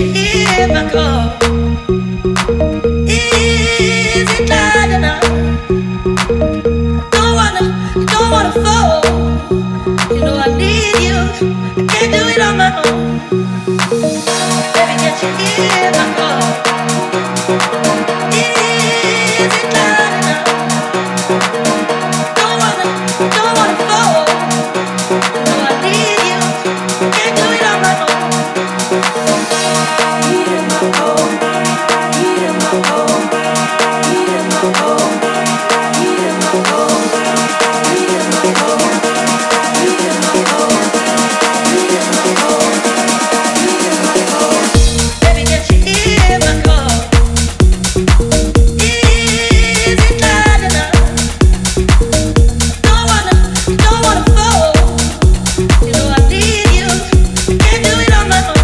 you hear my call? Is it loud enough? Don't wanna fall. You know I need you. I can't do it on my own. Baby, can't you hear my call? Is it loud enough? Don't wanna fall. You know I need you. I can't do it on my own. Hear my call. Hear my call. Hear my call. Hear my call. Hear my call. Hear my call. Hear my call. Hear my call. Baby, can't you hear my call? Is it loud enough? Don't wanna fall. You know I need you. Can't do it on my own.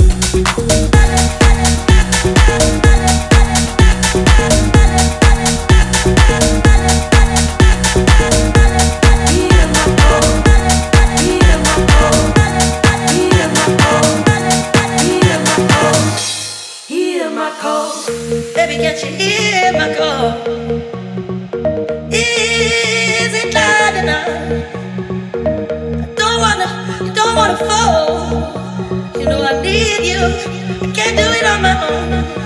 Baby, can't you hear my call? Is it loud enough? Don't wanna fall. You know I need you. I can't do it on my own.